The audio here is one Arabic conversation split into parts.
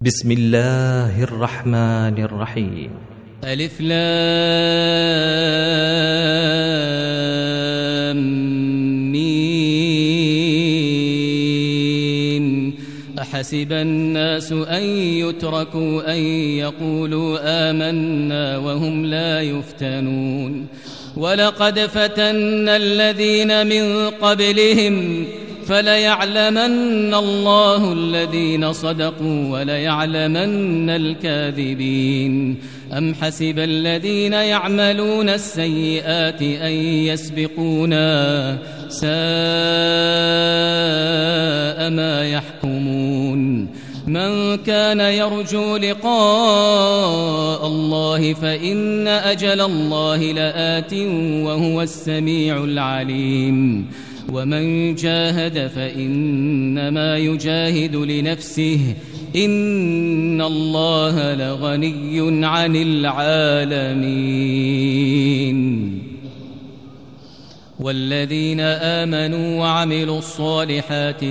بسم الله الرحمن الرحيم. ألف لام ميم. أحسب الناس أن يتركوا أن يقولوا آمنا وهم لا يفتنون. ولقد فتنا الذين من قبلهم فليعلمن الله الذين صدقوا وليعلمن الكاذبين. أم حسب الذين يعملون السيئات أن يسبقونا ساء ما يحكمون. من كان يرجو لقاء الله فإن أجل الله لآت وهو السميع العليم. ومن جاهد فإنما يجاهد لنفسه إن الله لغني عن العالمين. والذين آمنوا وعملوا الصالحات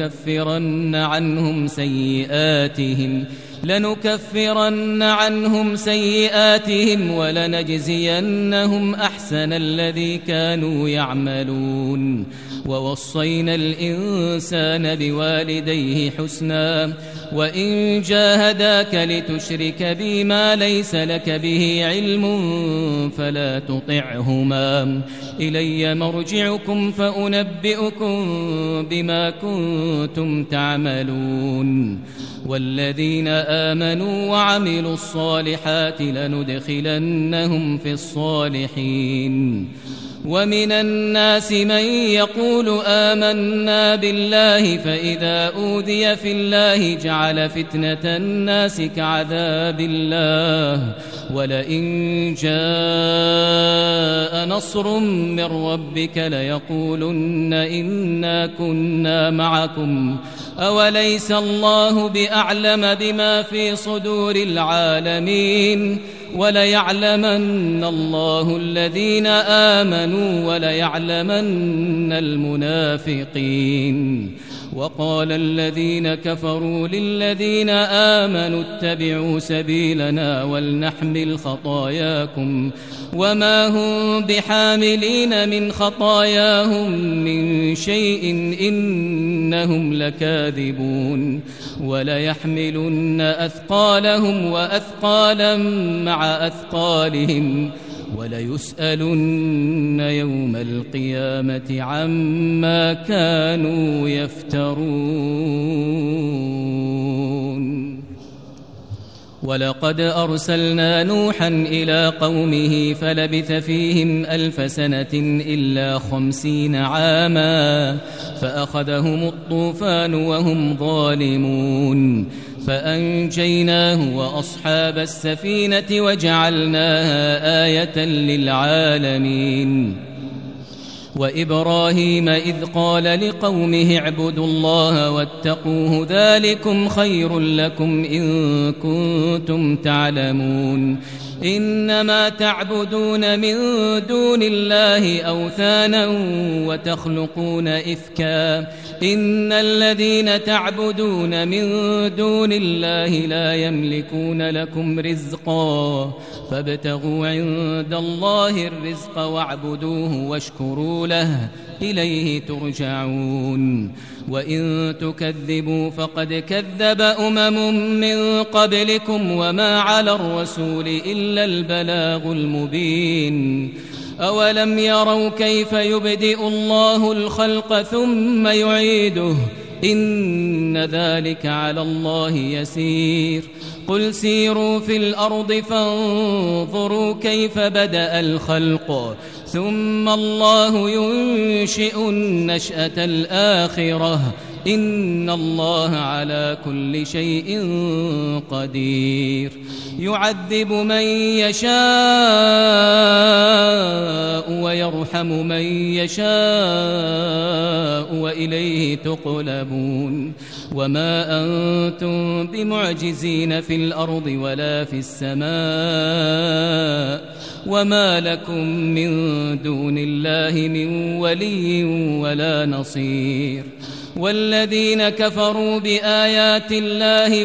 لنكفرن عنهم سيئاتهم ولنجزينهم أحسن الذي كانوا يعملون. ووصينا الإنسان بوالديه حسنا وإن جاهداك لتشرك بي ما ليس لك به علم فلا تطعهما. إلي مرجعكم فأنبئكم بما كنتم تعملون. والذين آمنوا وعملوا الصالحات لندخلنهم في الصالحين. ومن الناس من يقول آمنا بالله فإذا أوذي في الله جعل فتنة الناس كعذاب الله ولئن جاء نصر من ربك ليقولن إنا كنا معكم أوليس الله بأعلم بما في صدور العالمين. وليعلمن الله الذين آمنوا وليعلمن المنافقين. وقال الذين كفروا للذين آمنوا اتبعوا سبيلنا ولنحمل خطاياكم وما هم بحاملين من خطاياهم من شيء إنهم لكاذبون. وليحملن أثقالهم وأثقالا مع أثقالهم وليسألن يوم القيامة عما كانوا يفترون. ولقد أرسلنا نوحا إلى قومه فلبث فيهم 1000 سنة إلا 50 عاما فأخذهم الطوفان وهم ظالمون فأنجيناه وأصحاب السفينة وجعلناها آية للعالمين. وإبراهيم إذ قال لقومه اعبدوا الله واتقوه ذلكم خير لكم إن كنتم تعلمون. إنما تعبدون من دون الله أوثانا وتخلقون إفكا إن الذين تعبدون من دون الله لا يملكون لكم رزقا فابتغوا عند الله الرزق واعبدوه واشكروا له إليه ترجعون. وإن تكذبوا فقد كذب من قبلكم وما على الرسول إلا البلاغ المبين. أولم يروا كيف يبدئ الله الخلق ثم يعيده إن ذلك على الله يسير. قل سيروا في الأرض فانظروا كيف بدأ الخلق ثم الله ينشئ النشأة الآخرة إن الله على كل شيء قدير. يعذب من يشاء ويرحم من يشاء وإليه تقلبون. وما أنتم بمعجزين في الأرض ولا في السماء وما لكم من دون الله من ولي ولا نصير. والذين كفروا بآيات الله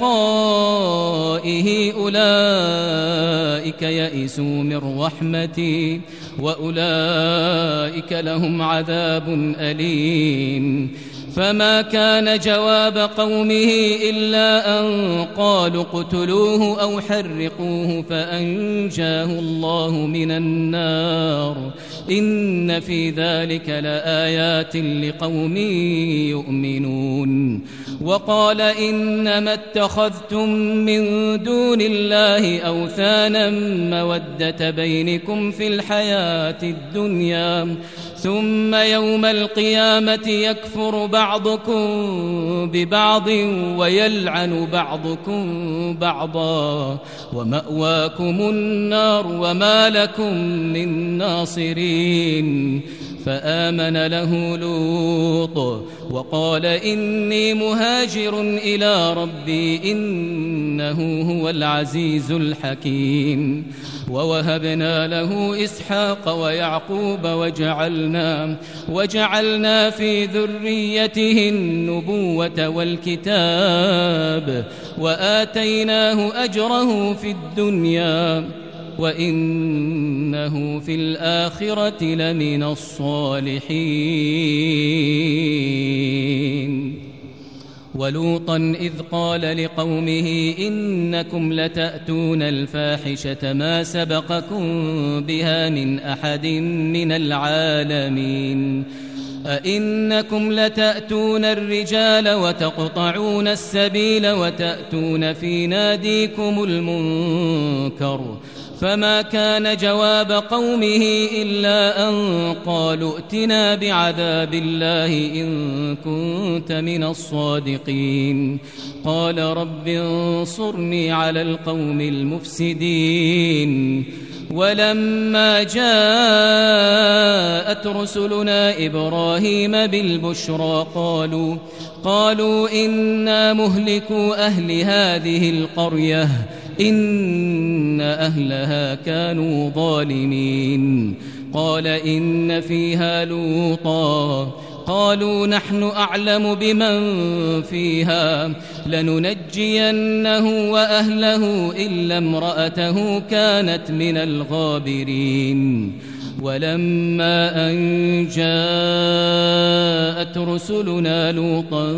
ولقائه أولئك يئسوا من رحمتي وأولئك لهم عذاب أليم. فما كان جواب قومه إلا أن قالوا اقتلوه أو حرقوه فأنجاه الله من النار إن في ذلك لآيات لقوم يؤمنون. وقال إنما اتخذتم من دون الله أوثانا مودة بينكم في الحياة الدنيا ثم يوم القيامة يكفر بعضكم ببعض ويلعن بعضكم بعضا ومأواكم النار وما لكم من ناصرين. فآمن له لوط وقال إني مهاجر إلى ربي إنه هو العزيز الحكيم. ووهبنا له إسحاق ويعقوب وجعلنا في ذريته النبوة والكتاب وآتيناه أجره في الدنيا وإنه في الآخرة لمن الصالحين. ولوطا إذ قال لقومه إنكم لتأتون الفاحشة ما سبقكم بها من أحد من العالمين أئنكم لتأتون الرجال وتقطعون السبيل وتأتون في ناديكم المنكر. فما كان جواب قومه إلا أن قالوا ائتنا بعذاب الله إن كنت من الصادقين. قال رب انصرني على القوم المفسدين. ولما جاءت رسلنا إبراهيم بالبشرى قالوا إنا مهلكوا أهل هذه القرية إن أهلها كانوا ظالمين. قال إن فيها لوطا قالوا نحن أعلم بمن فيها لننجينه وأهله إلا امرأته كانت من الغابرين. ولما أن جاءت رسلنا لوطا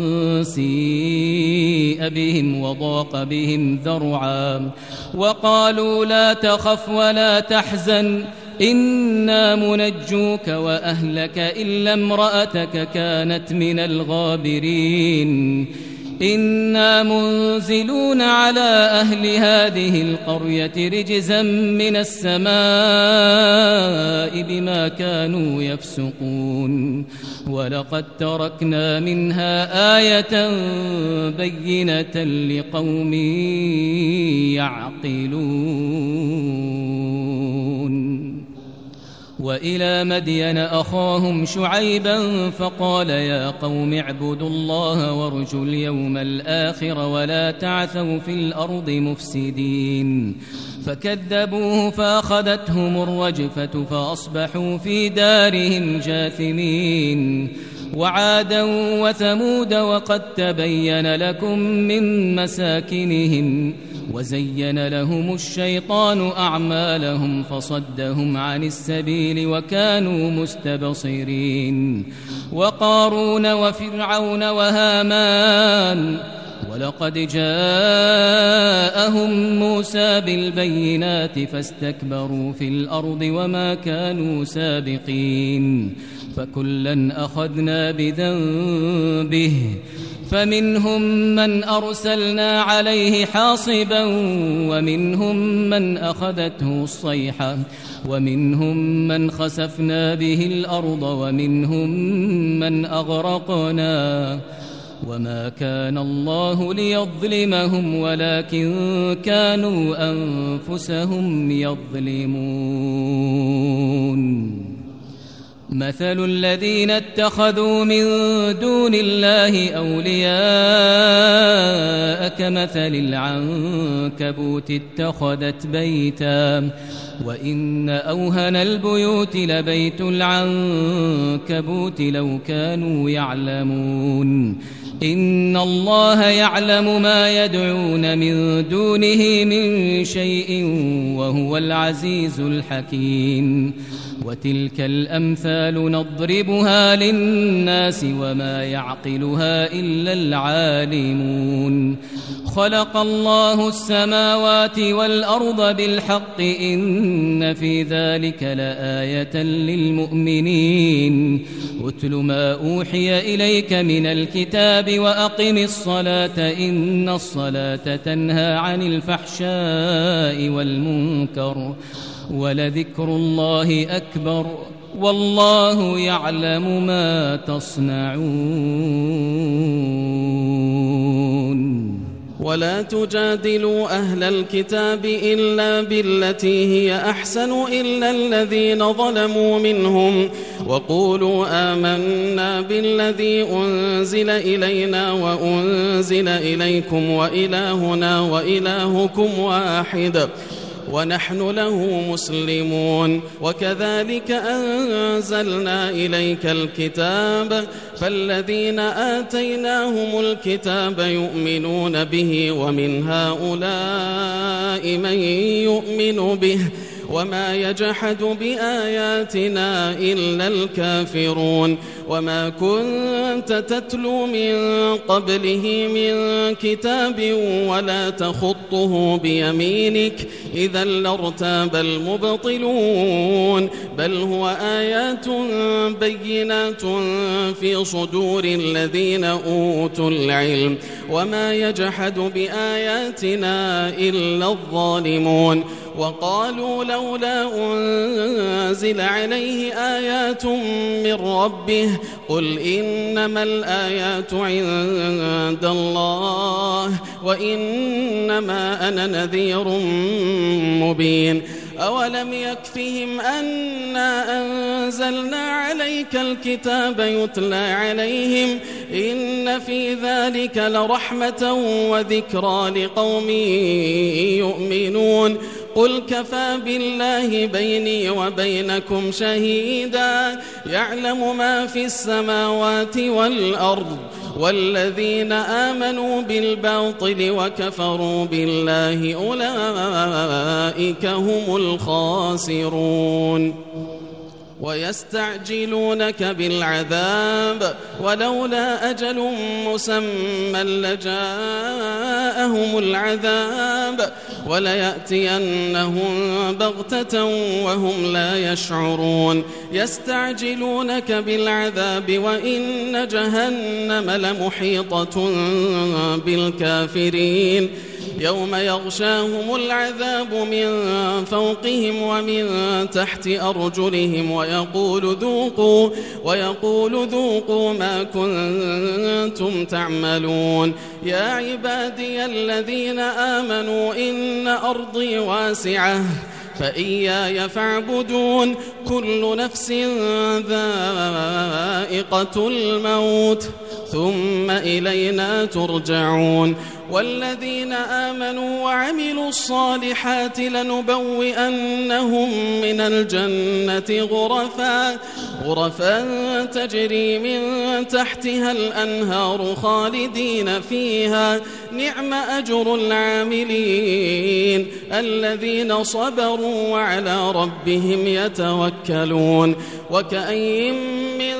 سيء بهم وضاق بهم ذرعا وقالوا لا تخف ولا تحزن إنا منجوك وأهلك إلا امرأتك كانت من الغابرين. إنا منزلون على أهل هذه القرية رجزا من السماء بما كانوا يفسقون. ولقد تركنا منها آية بينة لقوم يعقلون. وإلى مدين أخاهم شعيبا فقال يا قوم اعبدوا الله وارجوا اليوم الآخر ولا تعثوا في الأرض مفسدين. فكذبوه فأخذتهم الرجفة فأصبحوا في دارهم جاثمين. وعادا وثمود وقد تبين لكم من مساكنهم وزين لهم الشيطان أعمالهم فصدهم عن السبيل وكانوا مستبصرين. وقارون وفرعون وهامان ولقد جاءهم موسى بالبينات فاستكبروا في الأرض وما كانوا سابقين. فكلا أخذنا بذنبه فمنهم من أرسلنا عليه حاصبا ومنهم من أخذته الصيحة ومنهم من خسفنا به الأرض ومنهم من أغرقنا. وما كان الله ليظلمهم ولكن كانوا أنفسهم يظلمون. مثل الذين اتخذوا من دون الله أولياء كمثل العنكبوت اتخذت بيتا وإن أوهن البيوت لبيت العنكبوت لو كانوا يعلمون إن الله يعلم ما يدعون من دونه من شيء وهو العزيز الحكيم وتلك الأمثال نضربها للناس وما يعقلها إلا العالمون خلق الله السماوات والأرض بالحق إن في ذلك لآية للمؤمنين أتل ما أوحي إليك من الكتاب وأقم الصلاة إن الصلاة تنهى عن الفحشاء والمنكر ولذكر الله أكبر والله يعلم ما تصنعون ولا تجادلوا أهل الكتاب إلا بالتي هي أحسن إلا الذين ظلموا منهم وقولوا آمنا بالذي أنزل إلينا وأنزل إليكم وإلهنا وإلهكم واحد ونحن له مسلمون وكذلك أنزلنا إليك الكتاب فالذين آتيناهم الكتاب يؤمنون به ومن هؤلاء من يؤمن به وما يجحد بآياتنا إلا الكافرون وما كنت تتلو من قبله من كتاب ولا تخطه بيمينك إذا لارتاب المبطلون بل هو آيات بينات في صدور الذين أوتوا العلم وما يجحد بآياتنا إلا الظالمون وقالوا لولا أنزل عليه آيات من ربه قل إنما الآيات عند الله وإنما أنا نذير مبين أولم يكفهم أنا أنزلنا عليك الكتاب يتلى عليهم إن في ذلك لرحمة وذكرى لقوم يؤمنون قل كفى بالله بيني وبينكم شهيدا يعلم ما في السماوات والأرض والذين آمنوا بالباطل وكفروا بالله أولئك هم الخاسرون ويستعجلونك بالعذاب ولولا أجل مسمى لجاءهم العذاب وليأتينهم بغتة وهم لا يشعرون يستعجلونك بالعذاب وإن جهنم لمحيطة بالكافرين يوم يغشاهم العذاب من فوقهم ومن تحت أرجلهم ويقول ذوقوا ما كنتم تعملون يا عبادي الذين آمنوا إن أرضي واسعة فإياي فاعبدون كل نفس ذائقة الموت ثم إلينا ترجعون والذين آمنوا وعملوا الصالحات لنبوئنهم من الجنة غرفا تجري من تحتها الأنهار خالدين فيها نعم أجر العاملين الذين صبروا وعلى ربهم يتوكلون وكأين من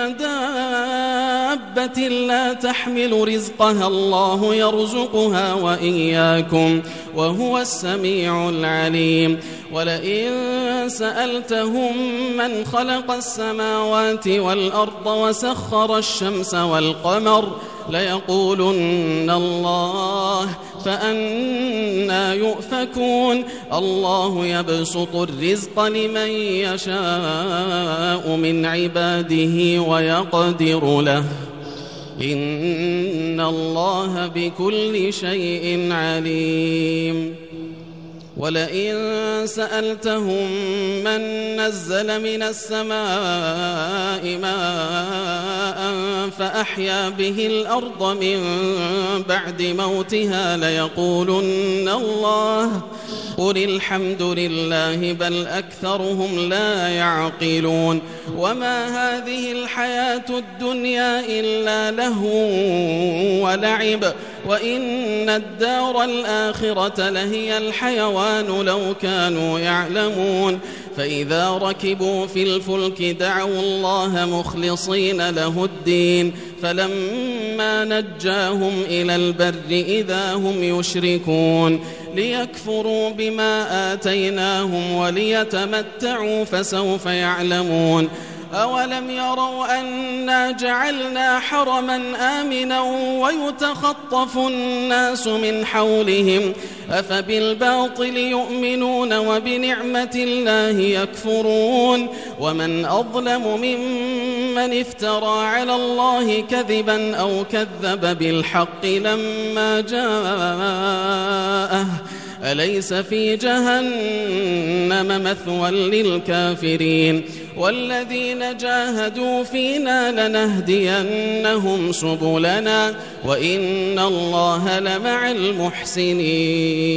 دابة لا تحمل رزقها الله يرزقها وإياكم وهو السميع العليم ولئن سألتهم من خلق السماوات والأرض وسخر الشمس والقمر ليقولن الله فأنى يؤفكون الله يبسط الرزق لمن يشاء من عباده ويقدر له إن الله بكل شيء عليم ولئن سألتهم من نزل من السماء ماء فأحيا به الأرض من بعد موتها ليقولن الله قل الحمد لله بل أكثرهم لا يعقلون وما هذه الحياة الدنيا إلا لهو ولعب وإن الدار الآخرة لهي الحيوان لو كانوا يعلمون فإذا ركبوا في الفلك دعوا الله مخلصين له الدين فلما نجاهم إلى البر إذا هم يشركون ليكفروا بما آتيناهم وليتمتعوا فسوف يعلمون أولم يروا أنا جعلنا حرما آمنا ويتخطف الناس من حولهم أفبالباطل يؤمنون وبنعمة الله يكفرون ومن أظلم ممن افترى على الله كذبا أو كذب بالحق لما جاءه أليس في جهنم مثوى للكافرين والذين جاهدوا فينا لنهدينهم سبلنا وإن الله لمع المحسنين